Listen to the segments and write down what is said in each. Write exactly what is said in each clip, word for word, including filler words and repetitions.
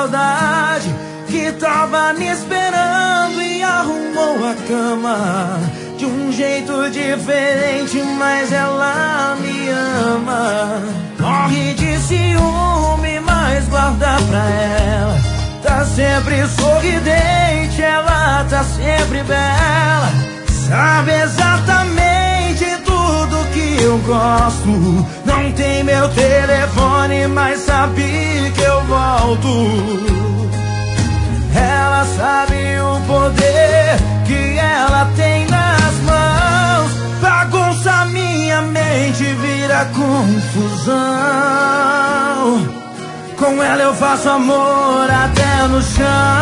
saudade que tava me esperando e arrumou a cama de um jeito diferente, mas ela me ama. Morre de ciúme, mas guarda pra ela. Tá sempre sorridente, ela tá sempre bela. Sabe exatamente tudo que eu gosto. Não tem meu telefone, mas sabe que eu volto. Ela sabe o poder que ela tem nas mãos. Bagunça minha mente, vira confusão. Com ela eu faço amor até no chão.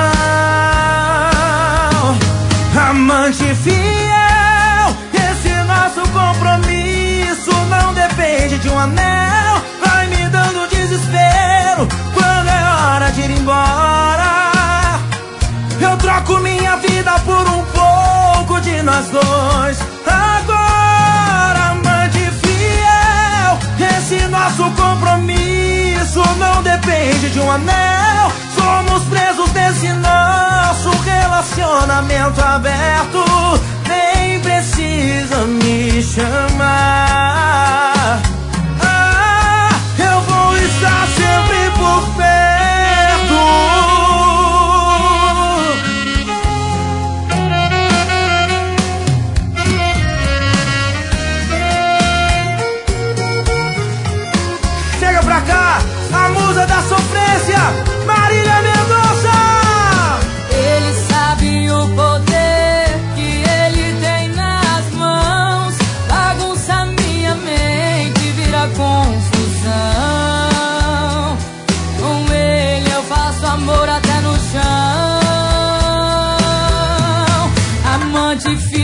Amante fiel, esse nosso compromisso não depende de um anel. Vai me dando desespero quando é hora de ir embora. Eu troco minha vida por um pouco de nós dois. Agora, amante fiel, esse nosso compromisso não depende de um anel. Somos presos desse nosso relacionamento aberto. Nem precisa me chamar. Ah, eu vou estar sempre por perto. Chega pra cá, a musa da sofrência, Marília Mendonça. Ele sabe o poder que ele tem nas mãos. Bagunça minha mente, vira confusão. Com ele eu faço amor até no chão. Amante